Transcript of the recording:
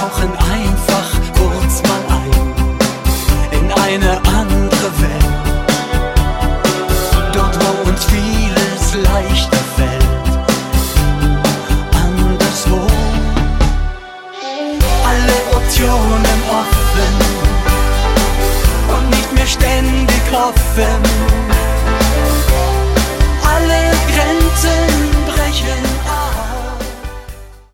tauchen einfach kurz mal ein in eine andere Welt. Dort, wo uns vieles leichter fällt, anderswo. Alle Optionen offen und nicht mehr ständig hoffen. Alle Grenzen brechen.